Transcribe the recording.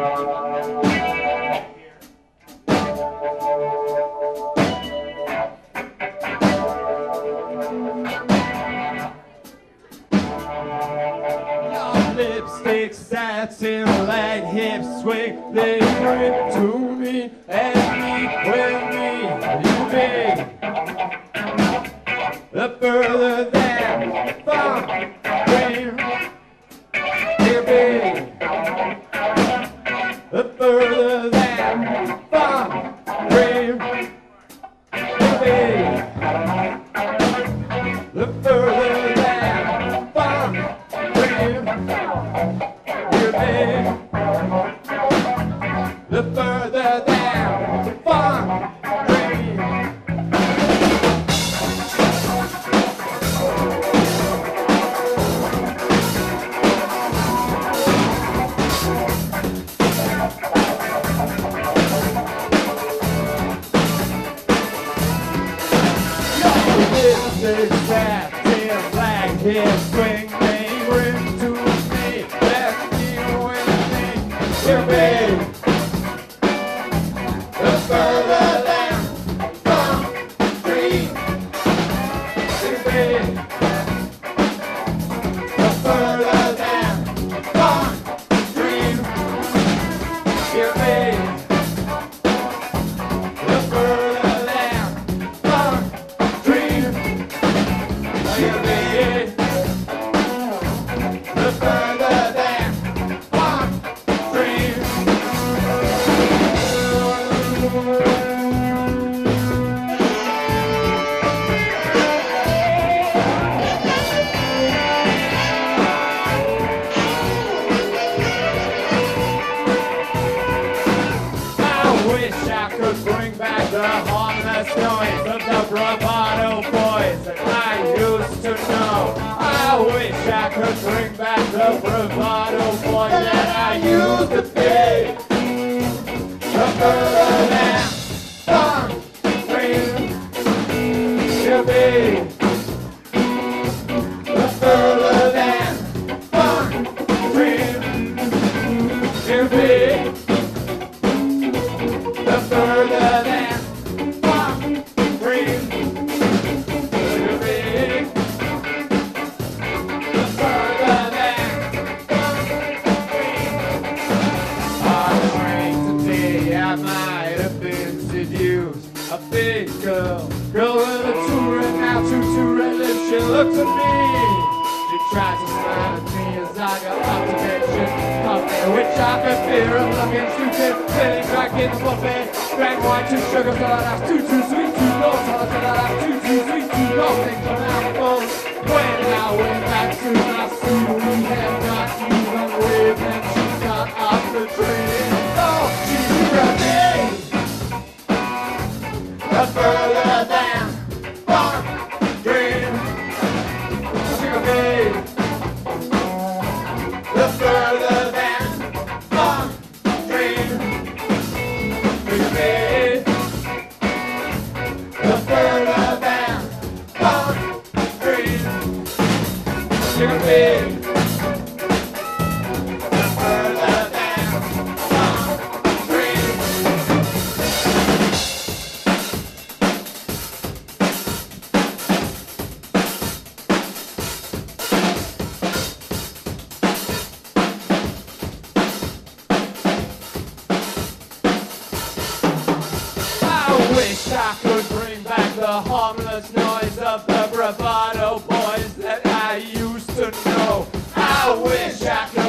Lipstick, satin, leg, hips, swing, they bring to me and me, with me, you be the further than far, dream, you be the further than far, dream, you be the further than far, dream. The further than far dream. Lipstick, satin, black hair, swing, they bring to me. Let's be with me. You be the further than far dream. You be the further than far dream. You be the further than far dream. You be the further than far dream. I wish I could bring back the harmless noise of the bravado boys that I used to know. I wish I could bring back the bravado boys that I used to be. The further than far dream to be. The further than far dream to be. The further than far dream to be. The further than far dream. I drank today, I might have been seduced. A big girl with a touring now tutu red lips. She looked at me. She tried to smile at me as I got up to mention something which I could fear of looking stupid. Sitting back in the buffet, drank wine, 2 sugars, till I'd have too sweet, too low, till I'd have too sweet, too low. Things come out full. When I went back to my seat, we had not even waved, and she got off the train. Oh, she grabbed me. The further than far dream. She got me. The further than far dream. She got me. The further than far dream. She got me. The further than far dream. I wish I could bring back the harmless noise of the bravado boys that I used to know. I wish I could